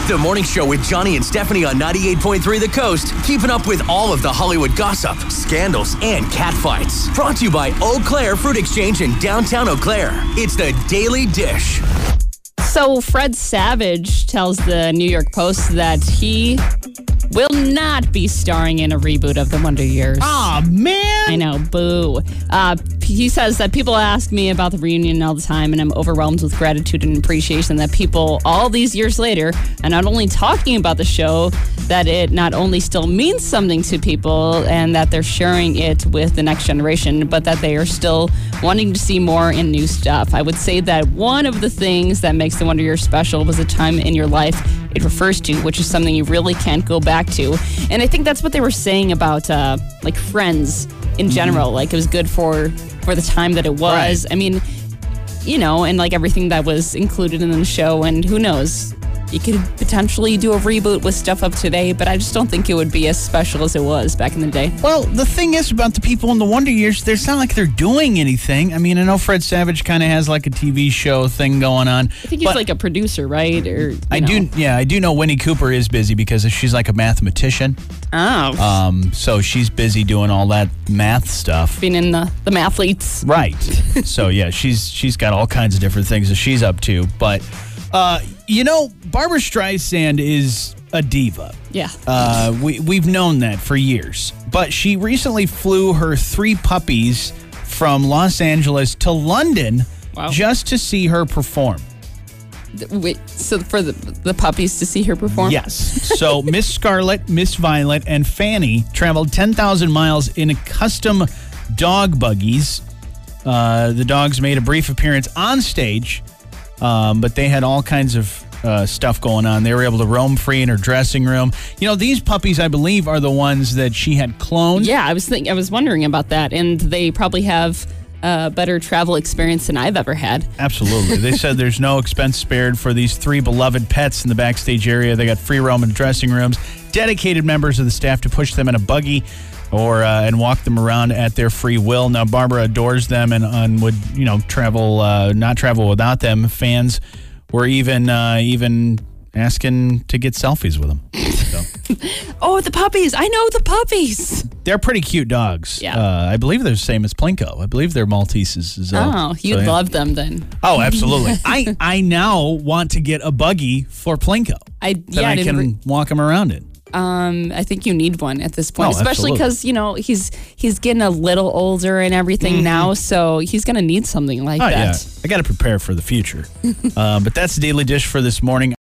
The Morning Show with Johnny and Stephanie on 98.3 The Coast, keeping up with all of the Hollywood gossip, scandals, and catfights. Brought to you by Eau Claire Fruit Exchange in downtown Eau Claire. It's the Daily Dish. So Fred Savage tells the New York Post that he will not be starring in a reboot of The Wonder Years. Aw, man! I know, boo. He says that people ask me about the reunion all the time, and I'm overwhelmed with gratitude and appreciation that people, all these years later, are not only talking about the show, that it not only still means something to people and that they're sharing it with the next generation, but that they are still wanting to see more and new stuff. I would say that one of the things that makes The Wonder Years special was a time in your life it refers to, which is something you really can't go back to. And I think that's what they were saying about like Friends in general. Like, it was good for the time that it was. Right. I mean, you know, and like everything that was included in the show, and who knows, you could potentially do a reboot with stuff up today, but I just don't think it would be as special as it was back in the day. Well, the thing is about the people in the Wonder Years, it's not like they're doing anything. I mean, I know Fred Savage kind of has like a TV show thing going on. I think he's like a producer, right? Or I do know Winnie Cooper is busy because she's like a mathematician. Oh. So she's busy doing all that math stuff. Being in the mathletes. Right. So yeah, she's got all kinds of different things that she's up to. But you know, Barbra Streisand is a diva. Yeah. We've known that for years. But she recently flew her 3 puppies from Los Angeles to London just to see her perform. Wait, so for the puppies to see her perform? Yes. So Miss Scarlet, Miss Violet, and Fanny traveled 10,000 miles in custom dog buggies. The dogs made a brief appearance on stage, but they had all kinds of stuff going on. They were able to roam free in her dressing room. You know, these puppies, I believe, are the ones that she had cloned. Yeah, I was wondering about that, and they probably have a better travel experience than I've ever had. Absolutely. They said there's no expense spared for these 3 beloved pets in the backstage area. They got free roam in dressing rooms, dedicated members of the staff to push them in a buggy or and walk them around at their free will. Now, Barbara adores them and would, you know, not travel without them. Fans were even asking to get selfies with them. So. Oh, the puppies. I know the puppies. They're pretty cute dogs. Yeah. I believe they're the same as Plinko. I believe they're Malteses as well. Oh, you'd love them then. Oh, absolutely. I now want to get a buggy for Plinko I can walk him around in. I think you need one at this point, Oh, especially because, you know, he's getting a little older and everything now, so he's going to need something like that. Yeah. I got to prepare for the future. But that's the Daily Dish for this morning.